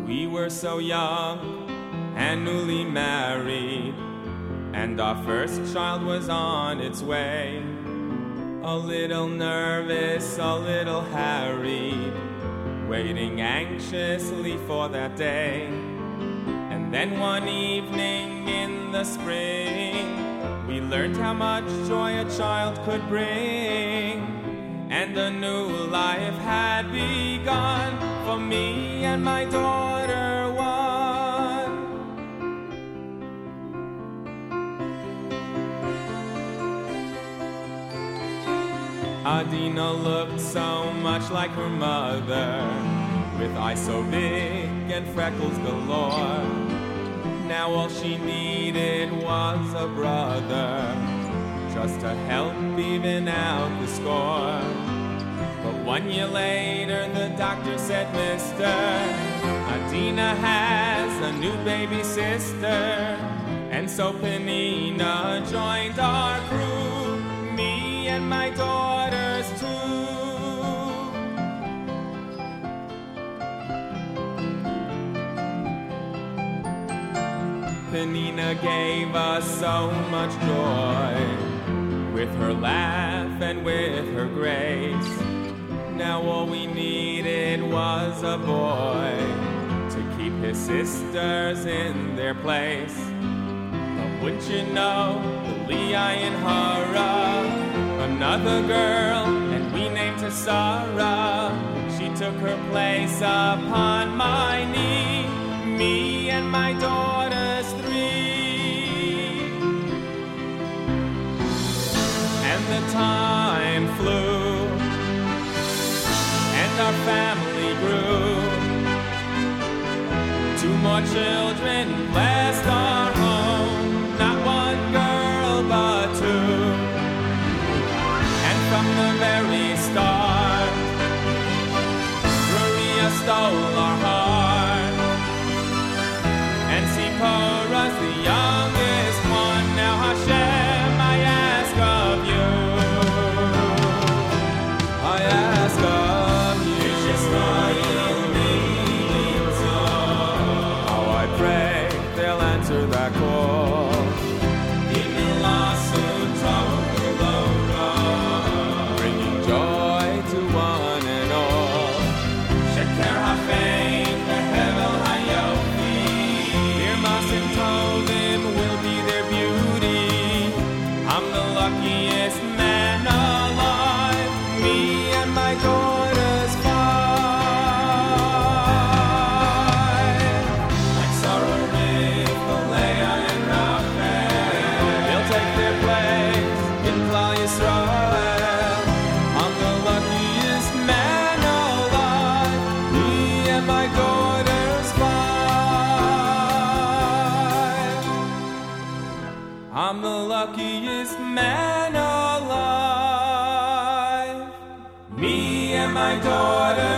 We were so young and newly married, and our first child was on its way. A little nervous, a little harried, waiting anxiously for that day. And then one evening in the spring, we learned how much joy a child could bring. And a new life had begun for me and my daughter one. Adina looked so much like her mother, with eyes so big and freckles galore. Now all she needed was a brother, just to help even out the score. But 1 year later the doctor said, Mister, Adina has a new baby sister. And so Penina joined our crew, me and my daughters too. Penina gave us so much joy, with her laugh and with her grace. Now all we needed was a boy to keep his sisters in their place. But wouldn't you know, the Leah and Hara, another girl, and we named her Sarah. She took her place upon my knee, me and my daughters three. And the time flew, and our family grew. 2 more children blessed our home, not 1 girl but 2. And from the very start, Maria stole our heart. And Zipporah's the youngest one. Now Hashem, I ask of you, I ask of you, how I pray they'll answer that call. Bringing joy to one and all. Sheker hafein behevel hayofi, Irmas and Tovim will be their beauty. I'm the luckiest man alive, me and my daughters 5. Like Sarah, Rivka, Leah, and Rachel, they'll take their place in Klal Yisrael. I'm the luckiest man alive, me and my daughters 5. I'm the luckiest man alive, me and my daughter